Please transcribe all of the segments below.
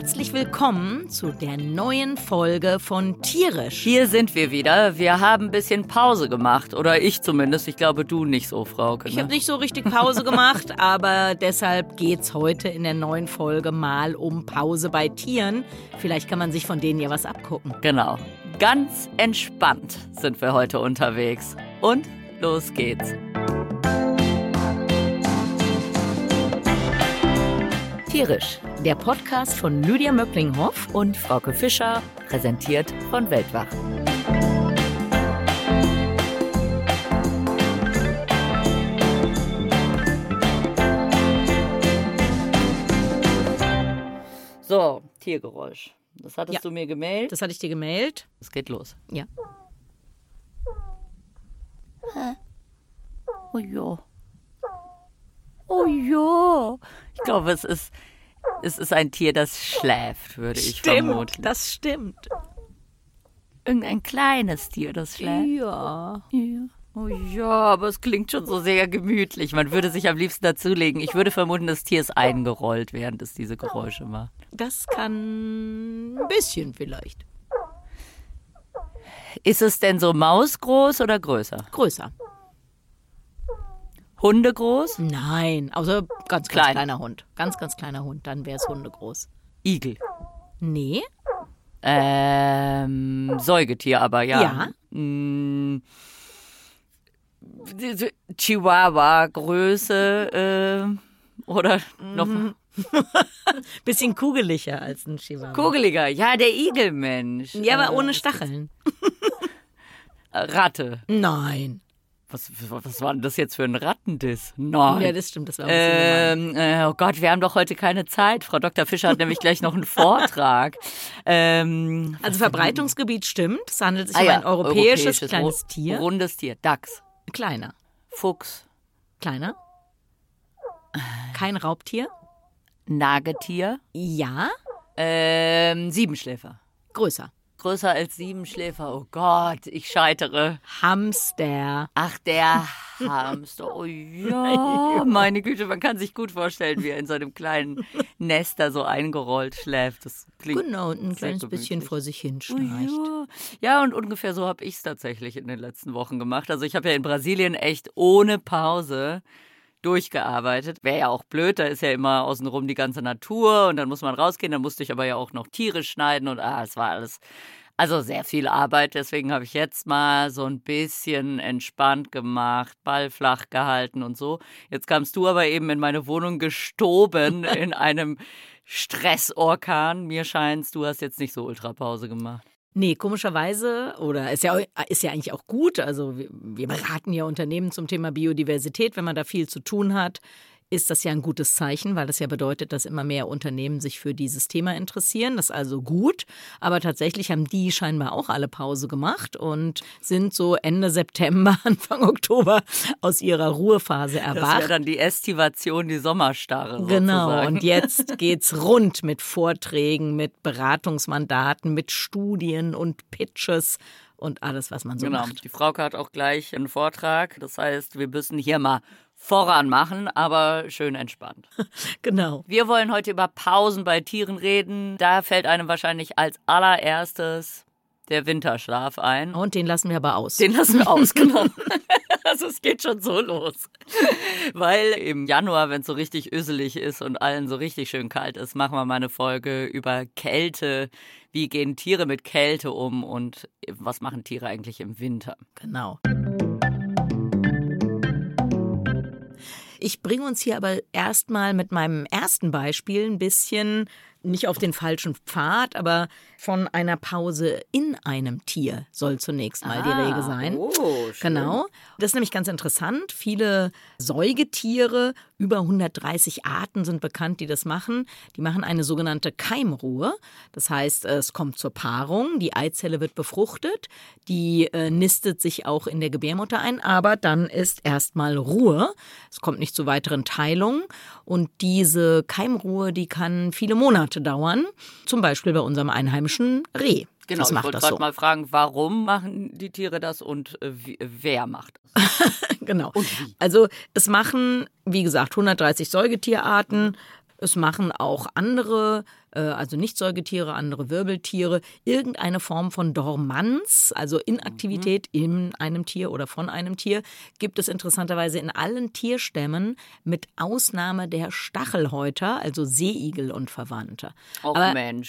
herzlich willkommen zu der neuen Folge von Tierisch. Hier sind wir wieder. Wir haben ein bisschen Pause gemacht. Oder ich zumindest. Ich glaube, du nicht so, Frauke. Ne? Ich habe nicht so richtig Pause gemacht, aber deshalb geht's heute in der neuen Folge mal um Pause bei Tieren. Vielleicht kann man sich von denen ja was abgucken. Genau. Ganz entspannt sind wir heute unterwegs. Und los geht's. Tierisch, der Podcast von Lydia Möcklinghoff und Frauke Fischer, präsentiert von Weltwach. So, Tiergeräusch. Das hattest du mir gemeldet? Das hatte ich dir gemeldet. Es geht los. Ja. Oh ja. Oh ja. Ich glaube, es ist ein Tier, das schläft, würde ich vermuten. Das stimmt. Irgendein kleines Tier, das schläft. Ja. Oh ja, aber es klingt schon so sehr gemütlich. Man würde sich am liebsten dazulegen. Ich würde vermuten, das Tier ist eingerollt, während es diese Geräusche macht. Das kann ein bisschen vielleicht. Ist es denn so mausgroß oder größer? Größer. Hundegroß? Nein, außer ganz kleiner Hund. Ganz kleiner Hund, dann wäre es hundegroß. Igel? Nee. Säugetier aber, ja. Ja. Chihuahua, Größe, oder noch... Bisschen kugeliger als ein Chihuahua. Kugeliger, ja, der Igelmensch. Ja, aber ohne Stacheln. Ratte. Nein. Was war denn das jetzt für ein Rattendiss? Nein. Ja, das stimmt, das war ein bisschen gemein. Oh Gott, wir haben doch heute keine Zeit. Frau Dr. Fischer hat nämlich gleich noch einen Vortrag. Also Verbreitungsgebiet stimmt. Es handelt sich um ein europäisches kleines Tier. Rundes Tier. Dachs. Kleiner. Fuchs. Kleiner. Kein Raubtier. Nagetier. Ja. Siebenschläfer. Größer. Größer als Siebenschläfer. Oh Gott, ich scheitere. Hamster. Ach, der Hamster. Oh ja, meine Güte, man kann sich gut vorstellen, wie er in so einem kleinen Nest da so eingerollt schläft. Das klingt genau, und ein kleines gemütlich. bisschen vor sich hin schnarcht. Oh ja, und ungefähr so habe ich es tatsächlich in den letzten Wochen gemacht. Also ich habe ja in Brasilien echt ohne Pause durchgearbeitet. Wäre ja auch blöd, da ist ja immer außenrum die ganze Natur und dann muss man rausgehen, dann musste ich aber ja auch noch Tiere schneiden und es war alles, also sehr viel Arbeit, deswegen habe ich jetzt mal so ein bisschen entspannt gemacht, Ball flach gehalten und so. Jetzt kamst du aber eben in meine Wohnung gestoben in einem Stressorkan. Mir scheint's, du hast jetzt nicht so Ultrapause gemacht. Nee, komischerweise, oder ist ja eigentlich auch gut, also wir beraten ja Unternehmen zum Thema Biodiversität, wenn man da viel zu tun hat, ist das ja ein gutes Zeichen, weil das ja bedeutet, dass immer mehr Unternehmen sich für dieses Thema interessieren. Das ist also gut, aber tatsächlich haben die scheinbar auch alle Pause gemacht und sind so Ende September, Anfang Oktober aus ihrer Ruhephase erwacht. Das wäre dann die Estivation, die Sommerstarre sozusagen. Genau, und jetzt geht's rund mit Vorträgen, mit Beratungsmandaten, mit Studien und Pitches und alles, was man so macht. Die Frauke hat auch gleich einen Vortrag, das heißt, wir müssen hier mal voran machen, aber schön entspannt. Genau. Wir wollen heute über Pausen bei Tieren reden. Da fällt einem wahrscheinlich als allererstes der Winterschlaf ein. Und den lassen wir aber aus. Den lassen wir aus, genau. Also es geht schon so los. Weil im Januar, wenn es so richtig öselig ist und allen so richtig schön kalt ist, machen wir mal eine Folge über Kälte. Wie gehen Tiere mit Kälte um und was machen Tiere eigentlich im Winter? Genau. Ich bringe uns hier aber erstmal mit meinem ersten Beispiel ein bisschen, nicht auf den falschen Pfad, aber von einer Pause in einem Tier soll zunächst mal die Rede sein. Oh, schön. Genau. Das ist nämlich ganz interessant. Viele Säugetiere, über 130 Arten sind bekannt, die das machen. Die machen eine sogenannte Keimruhe. Das heißt, es kommt zur Paarung, die Eizelle wird befruchtet, die nistet sich auch in der Gebärmutter ein, aber dann ist erstmal Ruhe. Es kommt nicht zu weiteren Teilungen und diese Keimruhe, die kann viele Monate dauern, zum Beispiel bei unserem einheimischen Reh. Genau, das ich macht wollte das gerade so. mal fragen, warum machen die Tiere das und wer macht das? Genau. Und wie? Also es machen, wie gesagt, 130 Säugetierarten. Es machen auch andere also Nicht-Säugetiere, andere Wirbeltiere, irgendeine Form von Dormanz, also Inaktivität in einem Tier oder von einem Tier, gibt es interessanterweise in allen Tierstämmen mit Ausnahme der Stachelhäuter, also Seeigel und Verwandte. Och Aber Mensch,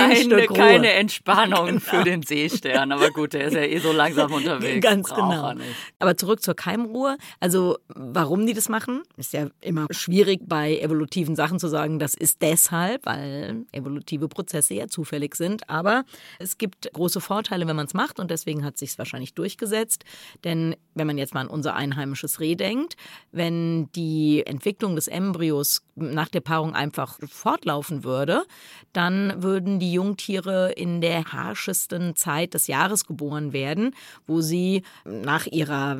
keine Entspannung für den Seestern. Aber gut, der ist ja eh so langsam unterwegs. Ganz Braucht genau. er nicht. Aber zurück zur Keimruhe. Also warum die das machen, ist ja immer schwierig bei evolutiven Sachen zu sagen, das ist deshalb, weil evolutive Prozesse ja zufällig sind. Aber es gibt große Vorteile, wenn man es macht und deswegen hat es sich wahrscheinlich durchgesetzt. Denn wenn man jetzt mal an unser einheimisches Reh denkt, wenn die Entwicklung des Embryos nach der Paarung einfach fortlaufen würde, dann würden die Jungtiere in der harschesten Zeit des Jahres geboren werden, wo sie nach ihrer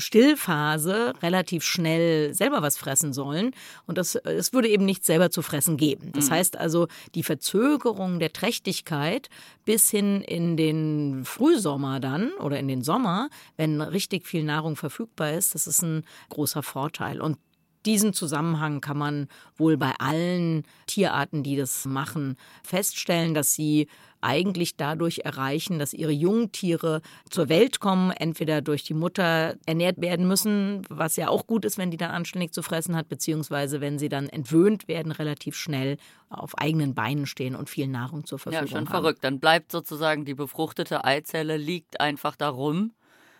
Stillphase relativ schnell selber was fressen sollen. Und es würde eben nichts selber zu fressen geben. Das heißt also, die Verzögerung der Trächtigkeit bis hin in den Frühsommer dann oder in den Sommer, wenn richtig viel Nahrung verfügbar ist, das ist ein großer Vorteil. Und diesen Zusammenhang kann man wohl bei allen Tierarten, die das machen, feststellen, dass sie eigentlich dadurch erreichen, dass ihre Jungtiere zur Welt kommen, entweder durch die Mutter ernährt werden müssen, was ja auch gut ist, wenn die dann anständig zu fressen hat, beziehungsweise wenn sie dann entwöhnt werden, relativ schnell auf eigenen Beinen stehen und viel Nahrung zur Verfügung haben. Ja, schon verrückt. Dann bleibt sozusagen die befruchtete Eizelle, liegt einfach da rum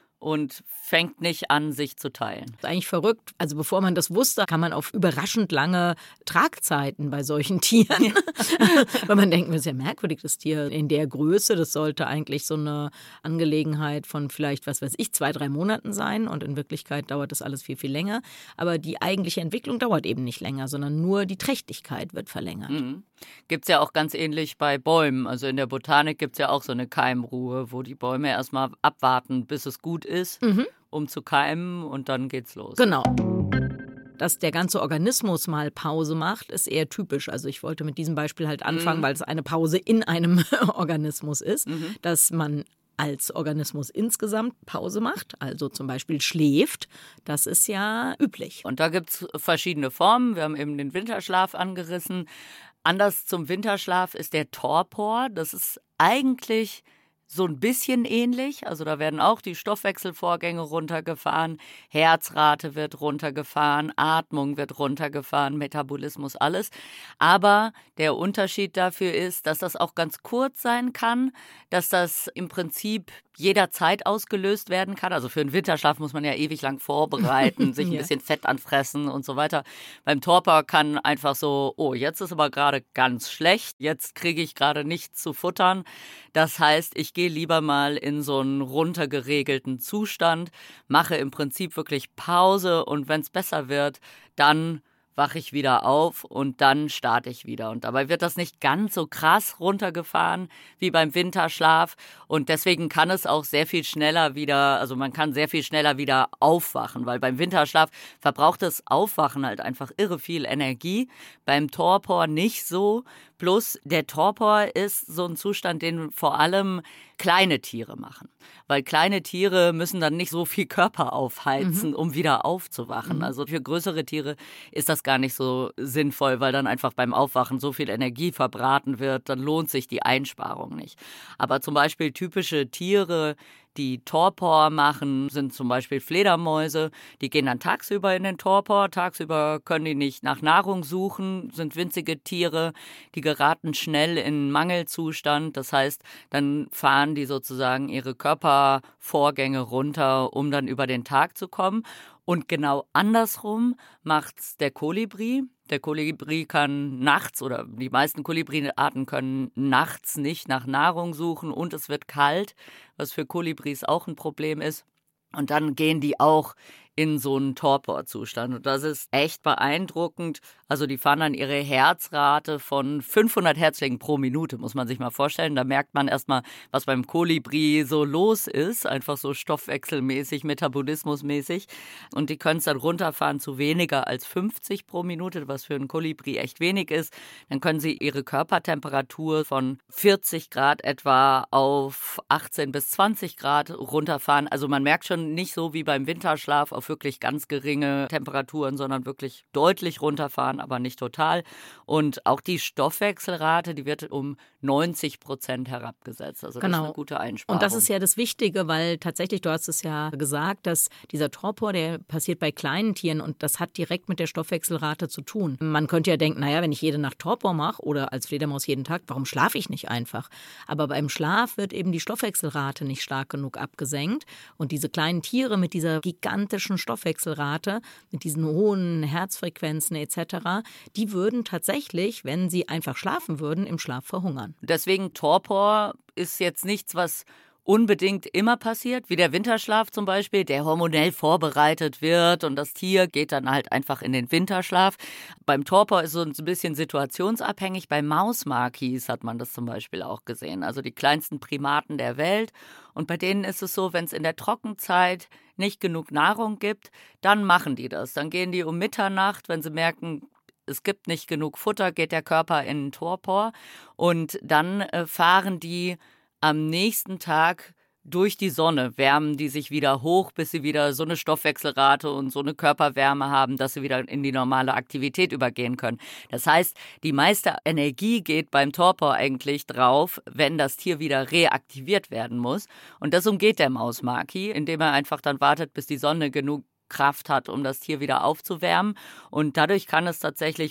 und fängt nicht an, sich zu teilen. Das ist eigentlich verrückt. Also bevor man das wusste, kam man auf überraschend lange Tragzeiten bei solchen Tieren. Weil man denkt, das ist ja merkwürdig, das Tier in der Größe, das sollte eigentlich so eine Angelegenheit von vielleicht, 2-3 Monaten sein. Und in Wirklichkeit dauert das alles viel, viel länger. Aber die eigentliche Entwicklung dauert eben nicht länger, sondern nur die Trächtigkeit wird verlängert. Gibt es ja auch ganz ähnlich bei Bäumen. Also in der Botanik gibt es ja auch so eine Keimruhe, wo die Bäume erstmal abwarten, bis es gut ist, um zu keimen und dann geht's los. Genau. Dass der ganze Organismus mal Pause macht, ist eher typisch. Also ich wollte mit diesem Beispiel halt anfangen, weil es eine Pause in einem Organismus ist, dass man als Organismus insgesamt Pause macht, also zum Beispiel schläft, das ist ja üblich. Und da gibt es verschiedene Formen. Wir haben eben den Winterschlaf angerissen. Anders zum Winterschlaf ist der Torpor. Das ist eigentlich so ein bisschen ähnlich, also da werden auch die Stoffwechselvorgänge runtergefahren, Herzrate wird runtergefahren, Atmung wird runtergefahren, Metabolismus, alles. Aber der Unterschied dafür ist, dass das auch ganz kurz sein kann, dass das im Prinzip jederzeit ausgelöst werden kann. Also für einen Winterschlaf muss man ja ewig lang vorbereiten, sich ein bisschen Fett anfressen und so weiter. Beim Torpor kann einfach so, oh, jetzt ist aber gerade ganz schlecht, jetzt kriege ich gerade nichts zu futtern. Das heißt, ich gehe lieber mal in so einen runtergeregelten Zustand, mache im Prinzip wirklich Pause und wenn es besser wird, dann wache ich wieder auf und dann starte ich wieder. Und dabei wird das nicht ganz so krass runtergefahren wie beim Winterschlaf. Und deswegen kann es auch sehr viel schneller wieder, also man kann sehr viel schneller wieder aufwachen, weil beim Winterschlaf verbraucht das Aufwachen halt einfach irre viel Energie. Beim Torpor nicht so. Plus der Torpor ist so ein Zustand, den vor allem kleine Tiere machen. Weil kleine Tiere müssen dann nicht so viel Körper aufheizen, um wieder aufzuwachen. Also für größere Tiere ist das gar nicht so sinnvoll, weil dann einfach beim Aufwachen so viel Energie verbraten wird, dann lohnt sich die Einsparung nicht. Aber zum Beispiel typische Tiere, die Torpor machen, sind zum Beispiel Fledermäuse. Die gehen dann tagsüber in den Torpor. Tagsüber können die nicht nach Nahrung suchen, sind winzige Tiere. Die geraten schnell in Mangelzustand. Das heißt, dann fahren die sozusagen ihre Körpervorgänge runter, um dann über den Tag zu kommen. Und genau andersrum macht's der Kolibri. Der Kolibri kann nachts, oder die meisten Kolibriarten können nachts nicht nach Nahrung suchen und es wird kalt, was für Kolibris auch ein Problem ist. Und dann gehen die auch in so einen Torporzustand. Und das ist echt beeindruckend. Also die fahren dann ihre Herzrate von 500 Herzschlägen pro Minute, muss man sich mal vorstellen. Da merkt man erstmal, was beim Kolibri so los ist. Einfach so stoffwechselmäßig, metabolismusmäßig. Und die können es dann runterfahren zu weniger als 50 pro Minute, was für einen Kolibri echt wenig ist. Dann können sie ihre Körpertemperatur von 40 Grad etwa auf 18 bis 20 Grad runterfahren. Also man merkt schon nicht so wie beim Winterschlaf auf auf wirklich ganz geringe Temperaturen, sondern wirklich deutlich runterfahren, aber nicht total. Und auch die Stoffwechselrate, die wird um 90% herabgesetzt. Also das ist eine gute Einsparung. Und das ist ja das Wichtige, weil tatsächlich, du hast es ja gesagt, dass dieser Torpor, der passiert bei kleinen Tieren und das hat direkt mit der Stoffwechselrate zu tun. Man könnte ja denken, naja, wenn ich jede Nacht Torpor mache oder als Fledermaus jeden Tag, warum schlafe ich nicht einfach? Aber beim Schlaf wird eben die Stoffwechselrate nicht stark genug abgesenkt. Und diese kleinen Tiere mit dieser gigantischen Stoffwechselrate, mit diesen hohen Herzfrequenzen etc., die würden tatsächlich, wenn sie einfach schlafen würden, im Schlaf verhungern. Deswegen Torpor ist jetzt nichts, was unbedingt immer passiert, wie der Winterschlaf zum Beispiel, der hormonell vorbereitet wird und das Tier geht dann halt einfach in den Winterschlaf. Beim Torpor ist es ein bisschen situationsabhängig. Bei Mausmakis hat man das zum Beispiel auch gesehen, also die kleinsten Primaten der Welt. Und bei denen ist es so, wenn es in der Trockenzeit nicht genug Nahrung gibt, dann machen die das. Dann gehen die um Mitternacht, wenn sie merken, es gibt nicht genug Futter, geht der Körper in den Torpor und dann fahren die am nächsten Tag durch die Sonne, wärmen die sich wieder hoch, bis sie wieder so eine Stoffwechselrate und so eine Körperwärme haben, dass sie wieder in die normale Aktivität übergehen können. Das heißt, die meiste Energie geht beim Torpor eigentlich drauf, wenn das Tier wieder reaktiviert werden muss. Und das umgeht der Mausmaki, indem er einfach dann wartet, bis die Sonne genug Kraft hat, um das Tier wieder aufzuwärmen. Und dadurch kann es tatsächlich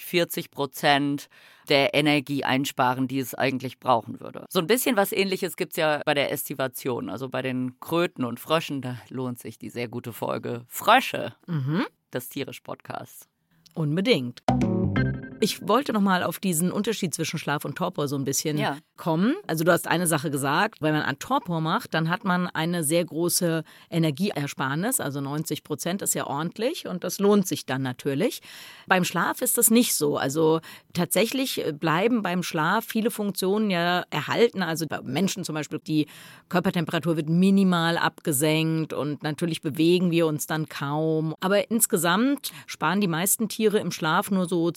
40% der Energie einsparen, die es eigentlich brauchen würde. So ein bisschen was Ähnliches gibt es ja bei der Estivation, also bei den Kröten und Fröschen. Da lohnt sich die sehr gute Folge Frösche des Tierisch-Podcasts. Unbedingt. Ich wollte noch mal auf diesen Unterschied zwischen Schlaf und Torpor so ein bisschen kommen. Also du hast eine Sache gesagt, wenn man einen Torpor macht, dann hat man eine sehr große Energieersparnis, also 90% ist ja ordentlich und das lohnt sich dann natürlich. Beim Schlaf ist das nicht so. Also tatsächlich bleiben beim Schlaf viele Funktionen ja erhalten. Also bei Menschen zum Beispiel, die Körpertemperatur wird minimal abgesenkt und natürlich bewegen wir uns dann kaum. Aber insgesamt sparen die meisten Tiere im Schlaf nur so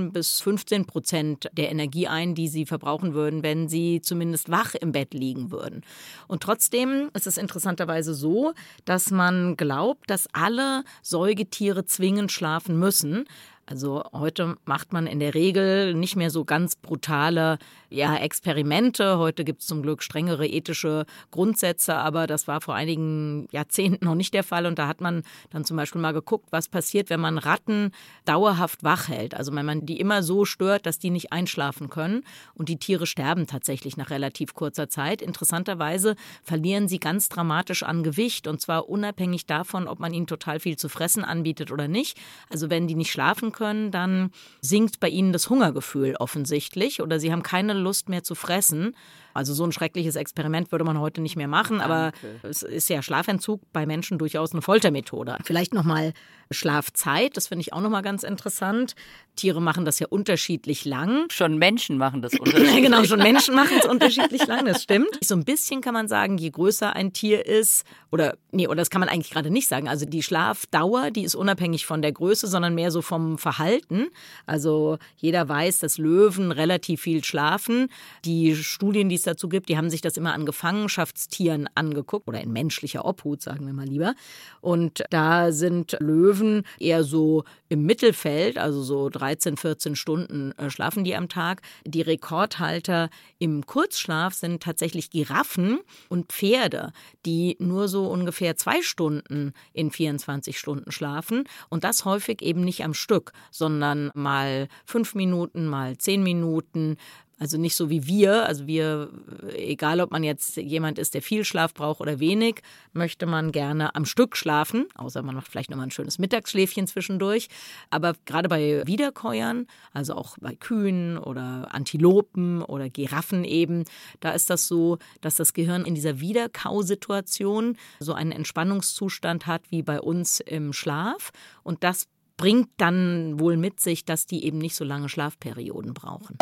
10-15% der Energie ein, die sie verbrauchen würden, wenn sie zumindest wach im Bett liegen würden. Und trotzdem ist es interessanterweise so, dass man glaubt, dass alle Säugetiere zwingend schlafen müssen. Also heute macht man in der Regel nicht mehr so ganz brutale Experimente. Heute gibt es zum Glück strengere ethische Grundsätze, aber das war vor einigen Jahrzehnten noch nicht der Fall. Und da hat man dann zum Beispiel mal geguckt, was passiert, wenn man Ratten dauerhaft wach hält. Also wenn man die immer so stört, dass die nicht einschlafen können. Und die Tiere sterben tatsächlich nach relativ kurzer Zeit. Interessanterweise verlieren sie ganz dramatisch an Gewicht. Und zwar unabhängig davon, ob man ihnen total viel zu fressen anbietet oder nicht. Also wenn die nicht schlafen können, dann sinkt bei ihnen das Hungergefühl offensichtlich oder sie haben keine Lust mehr zu fressen. Also so ein schreckliches Experiment würde man heute nicht mehr machen, aber es ist ja Schlafentzug bei Menschen durchaus eine Foltermethode. Vielleicht nochmal Schlafzeit, das finde ich auch nochmal ganz interessant. Tiere machen das ja unterschiedlich lang. Schon Menschen machen das unterschiedlich. Genau, schon Menschen machen es unterschiedlich lang, das stimmt. So ein bisschen kann man sagen, je größer ein Tier ist, oder das kann man eigentlich gerade nicht sagen. Also die Schlafdauer, die ist unabhängig von der Größe, sondern mehr so vom Verhalten. Also jeder weiß, dass Löwen relativ viel schlafen. Die Studien, die es dazu gibt, die haben sich das immer an Gefangenschaftstieren angeguckt oder in menschlicher Obhut, sagen wir mal lieber. Und da sind Löwen eher so im Mittelfeld, also so 13, 14 Stunden schlafen die am Tag. Die Rekordhalter im Kurzschlaf sind tatsächlich Giraffen und Pferde, die nur so ungefähr 2 Stunden in 24 Stunden schlafen. Und das häufig eben nicht am Stück, sondern mal 5 Minuten, mal 10 Minuten. Also nicht so wie wir, also wir, egal ob man jetzt jemand ist, der viel Schlaf braucht oder wenig, möchte man gerne am Stück schlafen, außer man macht vielleicht nochmal ein schönes Mittagsschläfchen zwischendurch. Aber gerade bei Wiederkäuern, also auch bei Kühen oder Antilopen oder Giraffen eben, da ist das so, dass das Gehirn in dieser Wiederkausituation so einen Entspannungszustand hat wie bei uns im Schlaf. Und das bringt dann wohl mit sich, dass die eben nicht so lange Schlafperioden brauchen.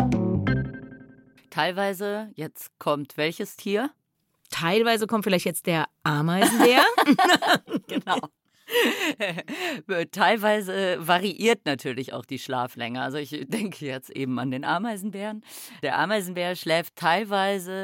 Teilweise, jetzt kommt welches Tier? Teilweise kommt vielleicht jetzt der Ameisenbär. Genau. Teilweise variiert natürlich auch die Schlaflänge. Also ich denke jetzt eben an den Ameisenbären. Der Ameisenbär schläft teilweise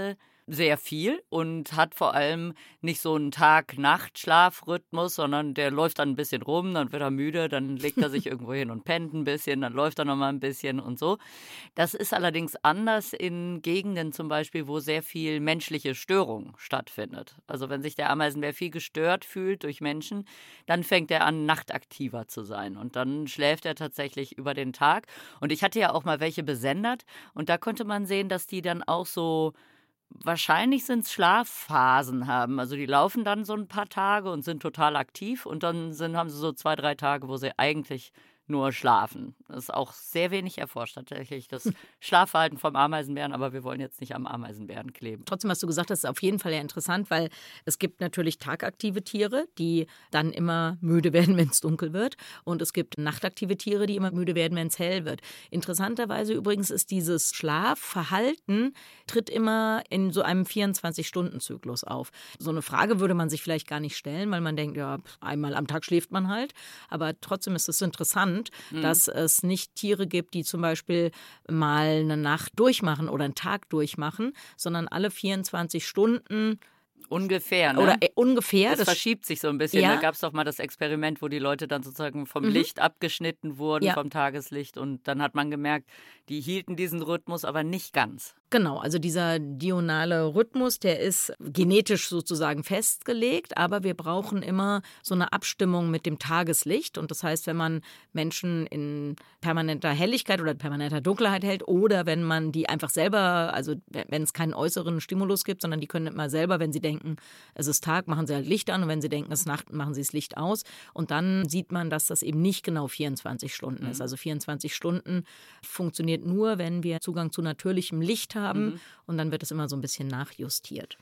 sehr viel und hat vor allem nicht so einen Tag-Nacht-Schlafrhythmus, sondern der läuft dann ein bisschen rum, dann wird er müde, dann legt er sich irgendwo hin und pennt ein bisschen, dann läuft er nochmal ein bisschen und so. Das ist allerdings anders in Gegenden zum Beispiel, wo sehr viel menschliche Störung stattfindet. Also wenn sich der Ameisenbär viel gestört fühlt durch Menschen, dann fängt er an, nachtaktiver zu sein und dann schläft er tatsächlich über den Tag. Und ich hatte ja auch mal welche besendet und da konnte man sehen, dass die dann auch so wahrscheinlich sind es Schlafphasen haben. Also die laufen dann so ein paar Tage und sind total aktiv und dann haben sie so 2, 3 Tage, wo sie eigentlich nur schlafen. Das ist auch sehr wenig erforscht tatsächlich, das Schlafverhalten vom Ameisenbären, aber wir wollen jetzt nicht am Ameisenbären kleben. Trotzdem, was du gesagt hast, ist auf jeden Fall ja interessant, weil es gibt natürlich tagaktive Tiere, die dann immer müde werden, wenn es dunkel wird. Und es gibt nachtaktive Tiere, die immer müde werden, wenn es hell wird. Interessanterweise übrigens ist dieses Schlafverhalten, tritt immer in so einem 24-Stunden-Zyklus auf. So eine Frage würde man sich vielleicht gar nicht stellen, weil man denkt, ja, einmal am Tag schläft man halt. Aber trotzdem ist es interessant, dass es nicht Tiere gibt, die zum Beispiel mal eine Nacht durchmachen oder einen Tag durchmachen, sondern alle 24 Stunden ungefähr, ne? Oder ungefähr. Das verschiebt sich so ein bisschen. Ja. Da gab es doch mal das Experiment, wo die Leute dann sozusagen vom Licht abgeschnitten wurden, vom Tageslicht. Und dann hat man gemerkt, die hielten diesen Rhythmus, aber nicht ganz. Genau, also dieser diurnale Rhythmus, der ist genetisch sozusagen festgelegt, aber wir brauchen immer so eine Abstimmung mit dem Tageslicht. Und das heißt, wenn man Menschen in permanenter Helligkeit oder permanenter Dunkelheit hält oder wenn man die einfach selber, also wenn es keinen äußeren Stimulus gibt, sondern die können immer selber, wenn sie denken, es ist Tag, machen sie halt Licht an und wenn sie denken, es ist Nacht, machen sie das Licht aus. Und dann sieht man, dass das eben nicht genau 24 Stunden ist. Also 24 Stunden funktioniert nur, wenn wir Zugang zu natürlichem Licht haben und dann wird es immer so ein bisschen nachjustiert.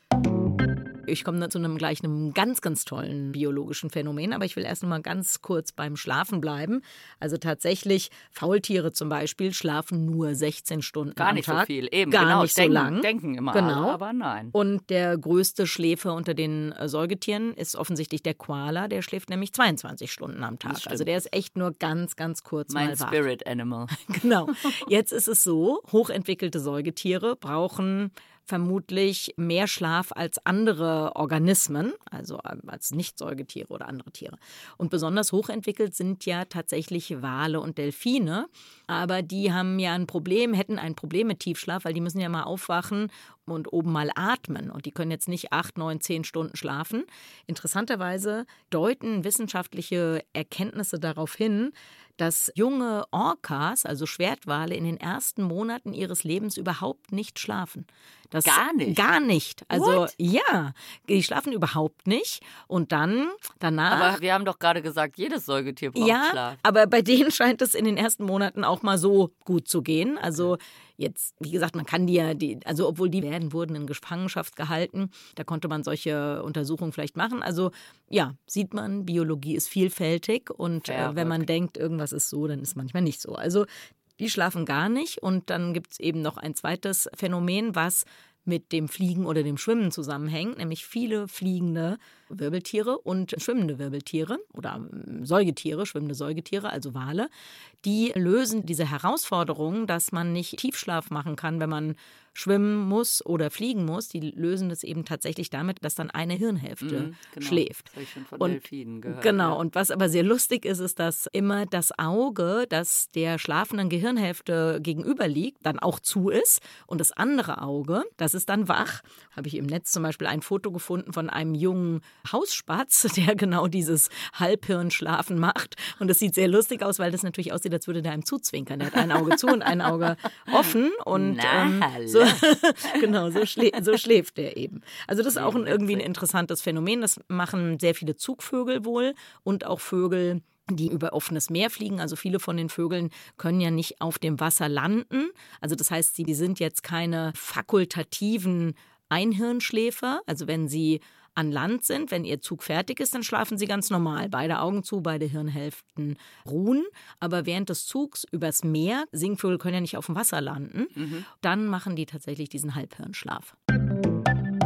Ich komme zu einem ganz, ganz tollen biologischen Phänomen, aber ich will erst noch mal ganz kurz beim Schlafen bleiben. Also tatsächlich, Faultiere zum Beispiel schlafen nur 16 Stunden am Tag. Gar nicht so viel, eben. Gar genau, nicht so lang. Denken immer genau. alle, aber nein. Und der größte Schläfer unter den Säugetieren ist offensichtlich der Koala, der schläft nämlich 22 Stunden am Tag. Also der ist echt nur ganz, ganz kurz mal wach. Mein Spirit Animal. Genau. Jetzt ist es so, hochentwickelte Säugetiere brauchen vermutlich mehr Schlaf als andere Organismen, also als Nicht-Säugetiere oder andere Tiere. Und besonders hochentwickelt sind ja tatsächlich Wale und Delfine, aber die haben ja hätten ein Problem mit Tiefschlaf, weil die müssen ja mal aufwachen und oben mal atmen und die können jetzt nicht 8, 9, 10 Stunden schlafen. Interessanterweise deuten wissenschaftliche Erkenntnisse darauf hin, dass junge Orcas, also Schwertwale, in den ersten Monaten ihres Lebens überhaupt nicht schlafen. Gar nicht? Gar nicht. Also What? ja, die schlafen überhaupt nicht. Und dann danach... Aber wir haben doch gerade gesagt, jedes Säugetier braucht Schlaf. Ja, aber bei denen scheint es in den ersten Monaten auch mal so gut zu gehen. Also jetzt, wie gesagt, man kann also obwohl die wurden in Gefangenschaft gehalten, da konnte man solche Untersuchungen vielleicht machen. Also ja, sieht man, Biologie ist vielfältig und wenn man denkt, irgendwas ist so, dann ist manchmal nicht so. Also die schlafen gar nicht und dann gibt es eben noch ein zweites Phänomen, was mit dem Fliegen oder dem Schwimmen zusammenhängt, nämlich viele fliegende Wirbeltiere und schwimmende Wirbeltiere oder Säugetiere, schwimmende Säugetiere, also Wale, die lösen diese Herausforderung, dass man nicht Tiefschlaf machen kann, wenn man schwimmen muss oder fliegen muss. Die lösen das eben tatsächlich damit, dass dann eine Hirnhälfte schläft. Das habe ich schon von Delfinen gehört. Genau, ja. und was aber sehr lustig ist, ist, dass immer das Auge, das der schlafenden Gehirnhälfte gegenüber liegt, dann auch zu ist und das andere Auge, das ist dann wach. Habe ich im Netz zum Beispiel ein Foto gefunden von einem jungen Hausspatz, der genau dieses Halbhirnschlafen macht. Und das sieht sehr lustig aus, weil das natürlich aussieht, als würde der einem zuzwinkern. Der hat ein Auge zu und ein Auge offen. Und genau, so schläft der eben. Also das ist auch irgendwie ein interessantes Phänomen. Das machen sehr viele Zugvögel wohl und auch Vögel, die über offenes Meer fliegen. Also viele von den Vögeln können ja nicht auf dem Wasser landen. Also das heißt, die sind jetzt keine fakultativen Einhirnschläfer. Also wenn sie an Land sind, wenn ihr Zug fertig ist, dann schlafen sie ganz normal. Beide Augen zu, beide Hirnhälften ruhen. Aber während des Zugs übers Meer, Singvögel können ja nicht auf dem Wasser landen, dann machen die tatsächlich diesen Halbhirnschlaf.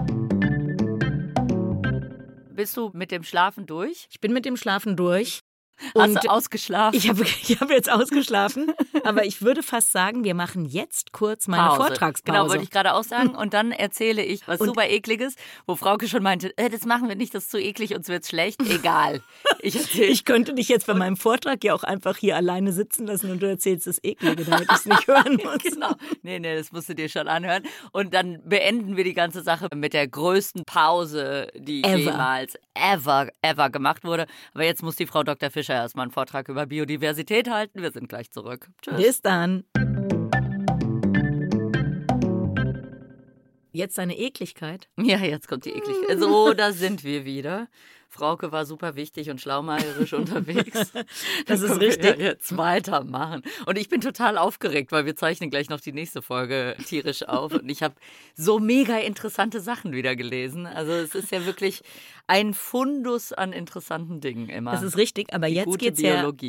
Bist du mit dem Schlafen durch? Ich bin mit dem Schlafen durch. Hast du ausgeschlafen? Ich hab jetzt ausgeschlafen, aber ich würde fast sagen, wir machen jetzt kurz meine Vortragspause. Genau, wollte ich gerade auch sagen. Und dann erzähle ich was super Ekliges, wo Frauke schon meinte, das machen wir nicht, das ist zu eklig, uns wird's schlecht. Egal. Ich könnte dich jetzt bei meinem Vortrag ja auch einfach hier alleine sitzen lassen und du erzählst das Eklige, damit ich es nicht hören muss. Genau. Nee, das musst du dir schon anhören. Und dann beenden wir die ganze Sache mit der größten Pause, die jemals ever gemacht wurde. Aber jetzt muss die Frau Dr. Fischer erstmal einen Vortrag über Biodiversität halten. Wir sind gleich zurück. Tschüss. Bis dann. Jetzt eine Ekligkeit? Ja, jetzt kommt die Ekligkeit. So, da sind wir wieder. Frauke war super wichtig und schlaumeierisch unterwegs. Das ist richtig. Wir jetzt weitermachen. Und ich bin total aufgeregt, weil wir zeichnen gleich noch die nächste Folge tierisch auf. Und ich habe so mega interessante Sachen wieder gelesen. Also es ist ja wirklich ein Fundus an interessanten Dingen immer. Das ist richtig, aber jetzt geht's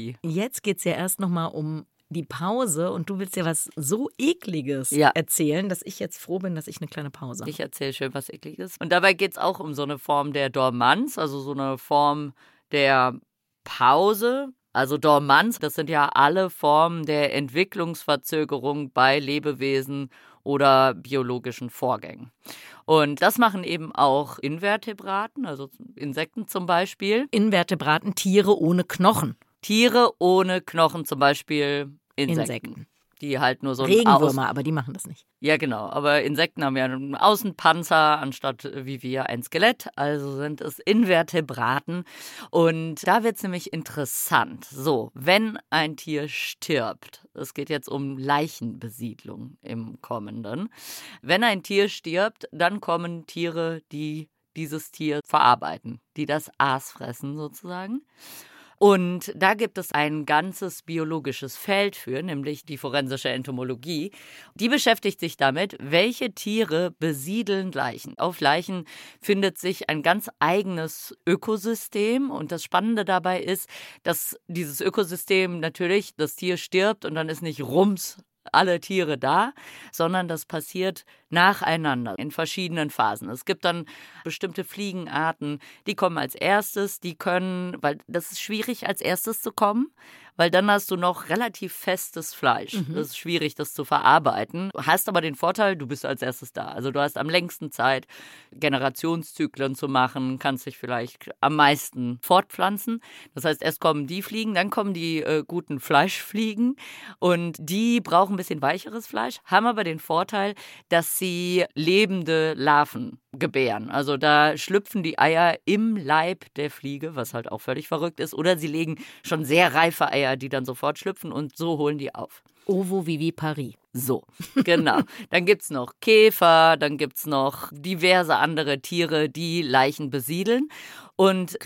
ja erst nochmal um die Pause und du willst ja was so Ekliges erzählen, dass ich jetzt froh bin, dass ich eine kleine Pause habe. Ich erzähle schön was Ekliges. Und dabei geht es auch um so eine Form der Dormanz, also so eine Form der Pause. Also Dormanz, das sind ja alle Formen der Entwicklungsverzögerung bei Lebewesen oder biologischen Vorgängen. Und das machen eben auch Invertebraten, also Insekten zum Beispiel. Invertebraten, Tiere ohne Knochen. Tiere ohne Knochen, zum Beispiel Insekten. Die halt nur so Regenwürmer, aber die machen das nicht. Ja, genau. Aber Insekten haben ja einen Außenpanzer anstatt wie wir ein Skelett. Also sind es Invertebraten. Und da wird es nämlich interessant. So, wenn ein Tier stirbt, es geht jetzt um Leichenbesiedlung im Kommenden. Wenn ein Tier stirbt, dann kommen Tiere, die dieses Tier verarbeiten, die das Aas fressen sozusagen. Und da gibt es ein ganzes biologisches Feld für, nämlich die forensische Entomologie. Die beschäftigt sich damit, welche Tiere besiedeln Leichen. Auf Leichen findet sich ein ganz eigenes Ökosystem. Und das Spannende dabei ist, dass dieses Ökosystem natürlich, das Tier stirbt und dann ist nicht rums alle Tiere da, sondern das passiert nacheinander in verschiedenen Phasen. Es gibt dann bestimmte Fliegenarten, die kommen als erstes, die können, weil das ist schwierig als erstes zu kommen, weil dann hast du noch relativ festes Fleisch. Das ist schwierig, das zu verarbeiten. Du hast aber den Vorteil, du bist als erstes da. Also du hast am längsten Zeit, Generationszyklen zu machen, kannst dich vielleicht am meisten fortpflanzen. Das heißt, erst kommen die Fliegen, dann kommen die guten Fleischfliegen und die brauchen ein bisschen weicheres Fleisch, haben aber den Vorteil, dass sie lebende Larven gebären. Also da schlüpfen die Eier im Leib der Fliege, was halt auch völlig verrückt ist. Oder sie legen schon sehr reife Eier, die dann sofort schlüpfen und so holen die auf. Ovovivipari. So, genau. Dann gibt es noch Käfer, dann gibt es noch diverse andere Tiere, die Leichen besiedeln. Und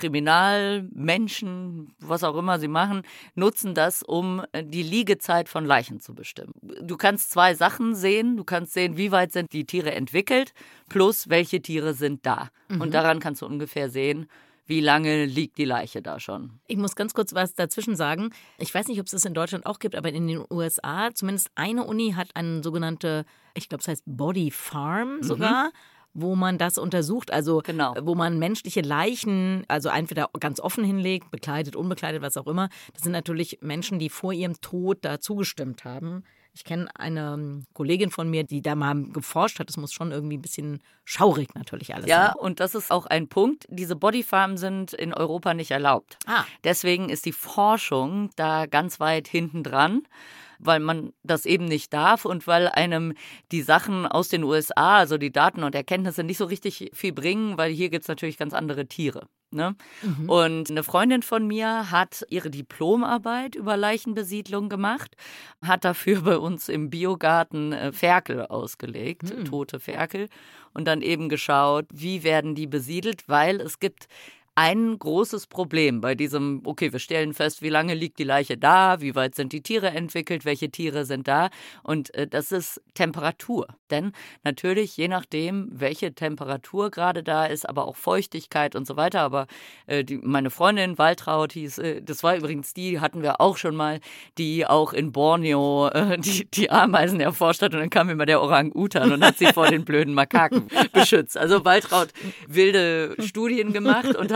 Kriminalmenschen, was auch immer sie machen, nutzen das, um die Liegezeit von Leichen zu bestimmen. Du kannst zwei Sachen sehen. Du kannst sehen, wie weit sind die Tiere entwickelt, plus welche Tiere sind da. Und daran kannst du ungefähr sehen, wie lange liegt die Leiche da schon. Ich muss ganz kurz was dazwischen sagen. Ich weiß nicht, ob es das in Deutschland auch gibt, aber in den USA, zumindest eine Uni hat eine sogenannte, ich glaube, es heißt Body Farm sogar, wo man das untersucht, also wo man menschliche Leichen, also entweder ganz offen hinlegt, bekleidet, unbekleidet, was auch immer. Das sind natürlich Menschen, die vor ihrem Tod da zugestimmt haben. Ich kenne eine Kollegin von mir, die da mal geforscht hat. Das muss schon irgendwie ein bisschen schaurig natürlich alles sein. Ja, und das ist auch ein Punkt. Diese Bodyfarmen sind in Europa nicht erlaubt. Deswegen ist die Forschung da ganz weit hinten dran, weil man das eben nicht darf und weil einem die Sachen aus den USA, also die Daten und Erkenntnisse nicht so richtig viel bringen, weil hier gibt es natürlich ganz andere Tiere. Ne? Und eine Freundin von mir hat ihre Diplomarbeit über Leichenbesiedlung gemacht, hat dafür bei uns im Biogarten Ferkel ausgelegt, tote Ferkel, und dann eben geschaut, wie werden die besiedelt, weil es gibt ein großes Problem bei diesem, okay, wir stellen fest, wie lange liegt die Leiche da, wie weit sind die Tiere entwickelt, welche Tiere sind da, und das ist Temperatur. Denn natürlich, je nachdem, welche Temperatur gerade da ist, aber auch Feuchtigkeit und so weiter, aber meine Freundin Waltraud, das war übrigens die, hatten wir auch schon mal, die auch in Borneo die Ameisen erforscht hat, und dann kam immer der Orang-Utan und hat sie vor den blöden Makaken beschützt. Also Waltraud wilde Studien gemacht, unter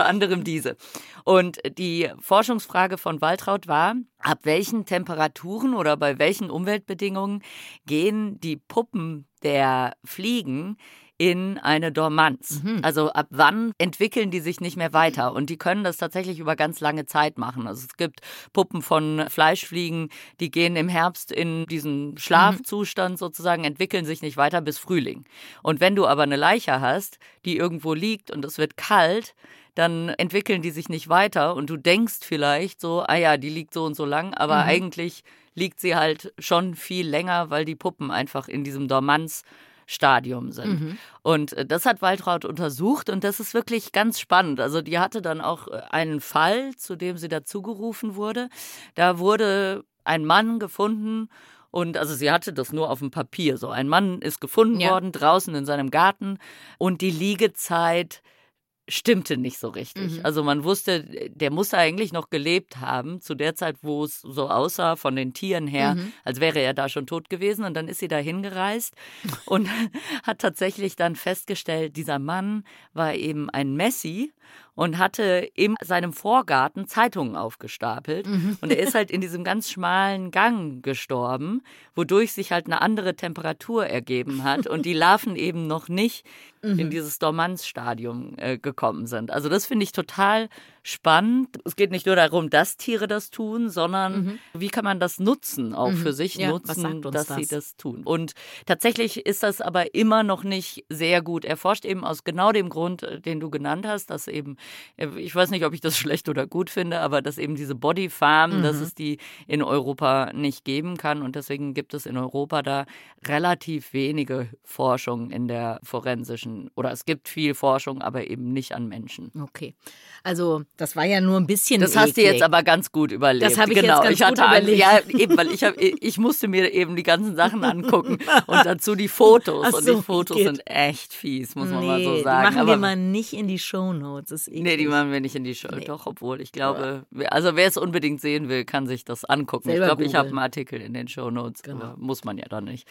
unter anderem diese. Und die Forschungsfrage von Waltraud war, ab welchen Temperaturen oder bei welchen Umweltbedingungen gehen die Puppen der Fliegen in eine Dormanz. Also ab wann entwickeln die sich nicht mehr weiter? Und die können das tatsächlich über ganz lange Zeit machen. Also es gibt Puppen von Fleischfliegen, die gehen im Herbst in diesen Schlafzustand sozusagen, entwickeln sich nicht weiter bis Frühling. Und wenn du aber eine Leiche hast, die irgendwo liegt und es wird kalt, dann entwickeln die sich nicht weiter und du denkst vielleicht so, die liegt so und so lang, aber eigentlich liegt sie halt schon viel länger, weil die Puppen einfach in diesem Dormanzstadium sind. Und das hat Waltraud untersucht und das ist wirklich ganz spannend. Also die hatte dann auch einen Fall, zu dem sie dazugerufen wurde. Da wurde ein Mann gefunden und also sie hatte das nur auf dem Papier. So ein Mann ist gefunden worden draußen in seinem Garten und die Liegezeit stimmte nicht so richtig. Also man wusste, der musste eigentlich noch gelebt haben, zu der Zeit, wo es so aussah von den Tieren her, als wäre er da schon tot gewesen. Und dann ist sie da hingereist und hat tatsächlich dann festgestellt, dieser Mann war eben ein Messi und hatte in seinem Vorgarten Zeitungen aufgestapelt. Und er ist halt in diesem ganz schmalen Gang gestorben, wodurch sich halt eine andere Temperatur ergeben hat und die Larven eben noch nicht in dieses Dormanzstadium gekommen sind. Also das finde ich total spannend. Es geht nicht nur darum, dass Tiere das tun, sondern wie kann man das nutzen, auch für sich nutzen, dass sie das tun. Und tatsächlich ist das aber immer noch nicht sehr gut erforscht, eben aus genau dem Grund, den du genannt hast, dass eben, ich weiß nicht, ob ich das schlecht oder gut finde, aber dass eben diese Bodyfarm, dass es die in Europa nicht geben kann und deswegen gibt es in Europa da relativ wenige Forschung in der forensischen, oder es gibt viel Forschung, aber eben nicht an Menschen. Okay, also das war ja nur ein bisschen Das hast du jetzt aber ganz gut überlebt. Das habe ich jetzt ganz gut überlebt. Ja, eben, weil ich musste mir eben die ganzen Sachen angucken und dazu die Fotos. Und die Fotos sind echt fies, muss man mal so sagen. Die machen wir mal nicht in die Shownotes. Nee, die machen wir nicht in die Show. Doch, obwohl ich glaube, also wer es unbedingt sehen will, kann sich das angucken. Selber ich glaube, ich habe googeln. einen Artikel in den Shownotes, aber muss man ja dann nicht.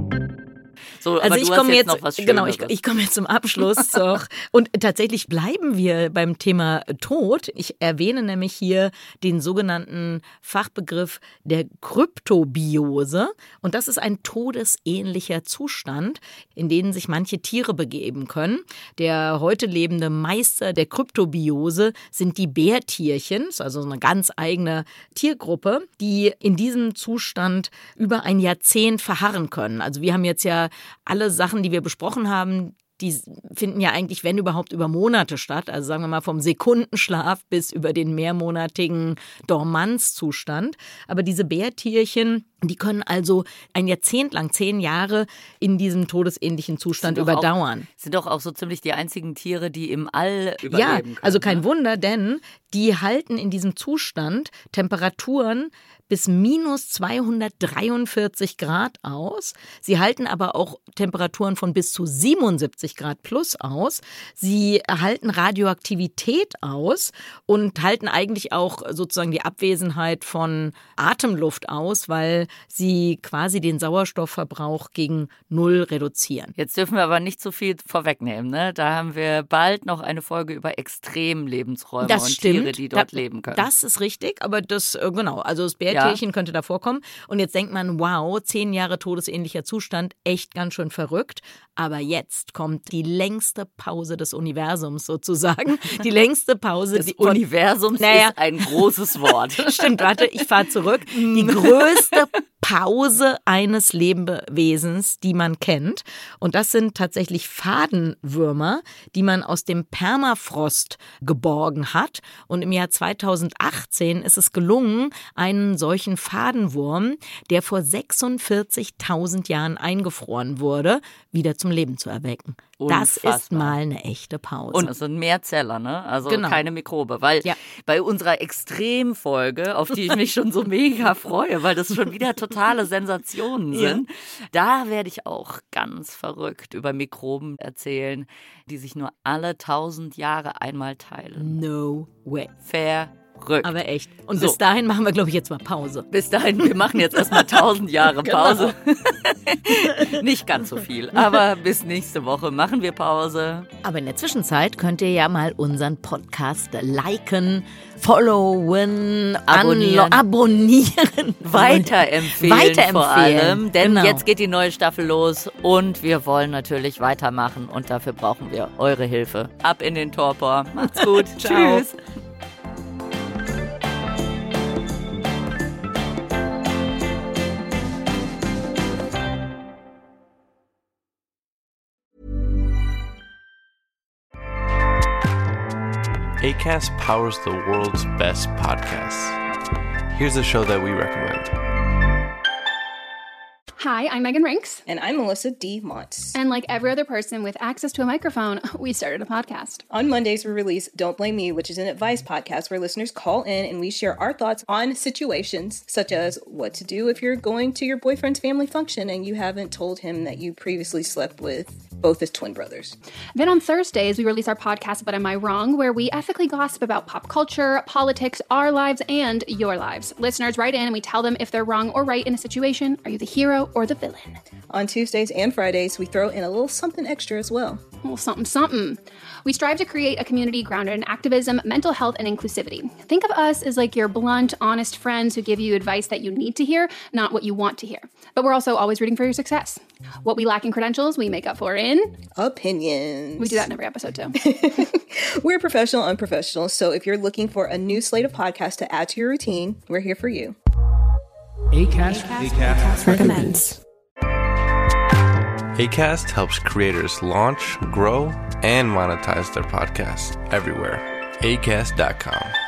So, Also aber ich du komme hast jetzt, noch was genau, Schöneres. ich komme jetzt zum Abschluss doch. Und tatsächlich bleiben wir beim Thema Tod. Ich erwähne nämlich hier den sogenannten Fachbegriff der Kryptobiose. Und das ist ein todesähnlicher Zustand, in den sich manche Tiere begeben können. Der heute lebende Meister der Kryptobiose sind die Bärtierchen, also eine ganz eigene Tiergruppe, die in diesem Zustand über ein Jahrzehnt verharren können. Also wir haben jetzt ja alle Sachen, die wir besprochen haben, die finden ja eigentlich, wenn überhaupt, über Monate statt. Also sagen wir mal vom Sekundenschlaf bis über den mehrmonatigen Dormanzzustand. Aber diese Bärtierchen, die können also ein Jahrzehnt lang, 10 Jahre in diesem todesähnlichen Zustand überdauern. Sind doch auch so ziemlich die einzigen Tiere, die im All überleben können. Also kein Wunder, denn die halten in diesem Zustand Temperaturen bis minus 243 Grad aus. Sie halten aber auch Temperaturen von bis zu 77 Grad plus aus. Sie erhalten Radioaktivität aus und halten eigentlich auch sozusagen die Abwesenheit von Atemluft aus, weil sie quasi den Sauerstoffverbrauch gegen 0 reduzieren. Jetzt dürfen wir aber nicht zu viel vorwegnehmen, ne? Da haben wir bald noch eine Folge über Extremlebensräume Tiere, die dort leben können. Das ist richtig, aber das, genau, also das Bärtierchen könnte da vorkommen. Und jetzt denkt man, wow, 10 Jahre todesähnlicher Zustand, echt ganz schön verrückt. Aber jetzt kommt die längste Pause des Universums sozusagen. Die längste Pause des Universums ist ein großes Wort. Stimmt, warte, ich fahre zurück. Die größte Pause eines Lebewesens, die man kennt. Und das sind tatsächlich Fadenwürmer, die man aus dem Permafrost geborgen hat. Und im Jahr 2018 ist es gelungen, einen solchen Fadenwurm, der vor 46.000 Jahren eingefroren wurde, wieder zum Leben zu erwecken. Unfassbar. Das ist mal eine echte Pause. Und es sind Mehrzeller, ne? Also keine Mikrobe. Weil bei unserer Extremfolge, auf die ich mich schon so mega freue, weil das schon wieder totale Sensationen sind, da werde ich auch ganz verrückt über Mikroben erzählen, die sich nur alle 1000 Jahre einmal teilen. No way. Verrückt. verrückt. Aber echt. Und bis dahin machen wir, glaube ich, jetzt mal Pause. Bis dahin, wir machen jetzt erstmal 1000 Jahre Pause. Genau. Nicht ganz so viel, aber bis nächste Woche machen wir Pause. Aber in der Zwischenzeit könnt ihr ja mal unseren Podcast liken, followen, abonnieren. Weiterempfehlen vor allem, denn jetzt geht die neue Staffel los und wir wollen natürlich weitermachen und dafür brauchen wir eure Hilfe. Ab in den Torpor. Macht's gut. Tschüss. Acast powers the world's best podcasts. Here's a show that we recommend. Hi, I'm Megan Rinks. And I'm Melissa D. Montz. And like every other person with access to a microphone, we started a podcast. On Mondays, we release Don't Blame Me, which is an advice podcast where listeners call in and we share our thoughts on situations such as what to do if you're going to your boyfriend's family function and you haven't told him that you previously slept with both his twin brothers. Then on Thursdays, we release our podcast, But Am I Wrong?, where we ethically gossip about pop culture, politics, our lives, and your lives. Listeners write in and we tell them if they're wrong or right in a situation. Are you the hero or the villain? On Tuesdays and Fridays, we throw in a little something extra as well. A little something, something. We strive to create a community grounded in activism, mental health, and inclusivity. Think of us as like your blunt, honest friends who give you advice that you need to hear, not what you want to hear. But we're also always rooting for your success. What we lack in credentials, we make up for in opinions. We do that in every episode too. We're professional, unprofessional. So if you're looking for a new slate of podcasts to add to your routine, we're here for you. Acast recommends. Acast helps creators launch, grow, and monetize their podcasts everywhere. Acast.com.